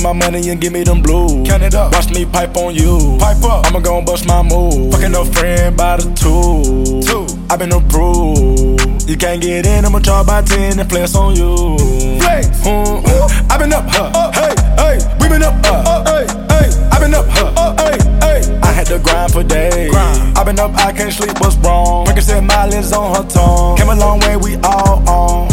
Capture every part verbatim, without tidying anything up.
my money and give me them blues. Count it up, watch me pipe on you. Pipe up, I'ma gon' bust my move. Fucking no friend by the two. Two, I been approved. You can't get in, I'ma try by ten and flex on you. Flex, mm, mm. I been up, huh? Uh, hey, hey, we been up, uh, uh, hey, hey. I been up, huh? Uh, hey, hey. I had to grind for days. Grind. I been up, I can't sleep, what's wrong? Record said mileage on her tongue. Came a long way, we all on.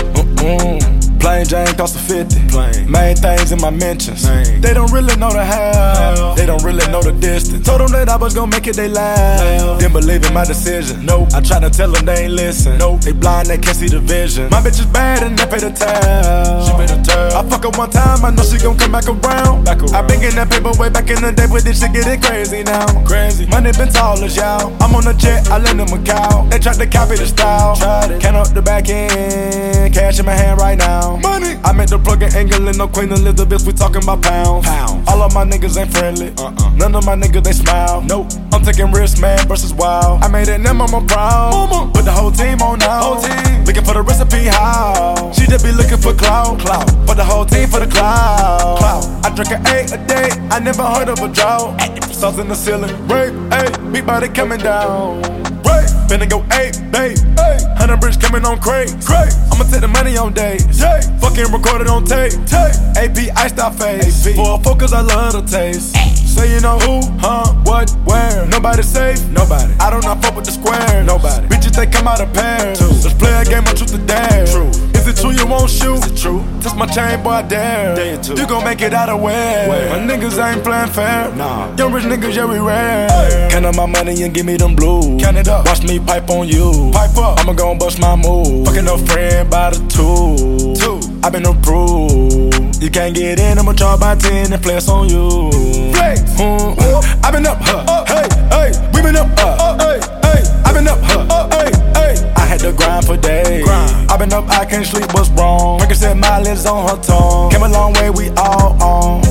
Mm-mm. Plain Jane cost a fifty. Plain. Main things in my mentions. Main. They don't really know the how. They don't really know the distance. Told them that I was gon' make it, they laugh. Didn't believe in my decision. Nope. I tried to tell them they ain't listen. Nope. They blind, they can't see the vision. My bitch is bad and they pay the tab. She pay the tab. I fuck her one time, I know she gon' come back around. Back around. I been getting that paper way back in the day, but this shit getting crazy now. Crazy. Money been tall as y'all. I'm on a jet, I lend them a cow. They tried to copy the style. Tried it. Count up the back end. Cash in my hand right now. Money. I meant to plug in England, no Queen Elizabeth, we talking about pounds. Pounds. All of my niggas ain't friendly. Uh-uh. None of my niggas, they smile. Nope. I'm taking risks, man, versus wild. I made it, now mama proud. Mama. Put the whole team on now. Whole team. Looking for the recipe, how? She just be looking for clout. Clout. For the whole team, for the clout. Clout. I drink an eight a day, I never heard of a drought. Sauce in the ceiling, rape, ayy, big body coming down. Right, finna go eight, babe, ayy, hundred bricks coming on crate, crate. I'ma take the money on days, yeah. Fucking recorded on tape, tape. A P iced out face, A P. For a focus I love the taste. Say you know who, huh, what, where? Nobody safe, nobody. I do not fuck with the square, nobody. Bitches they come out of pairs. Two. Let's play a game of truth or dare. True. Is it true you won't shoot? Is it true? Touch my chain, boy, I dare. dare you gon' make it out of where? where? My niggas ain't playing fair. Nah. Young rich niggas, yeah, we rare. Hey. Count up my money and give me them blues. Count it up. Watch me pipe on you. Pipe up. I'ma gon' bust my move. Fucking no friend by the two. Two. I been approved. You can't get in, I'ma try by ten and flex on you. Flex. Mm, mm. I been up, huh? Uh, hey, hey. We been up, uh, uh, hey, hey. I been up, huh? Uh, hey, hey. I had to grind for days. Grind. I been up, I can't sleep, what's wrong? Record said mileage on her tongue. Came a long way, we all on.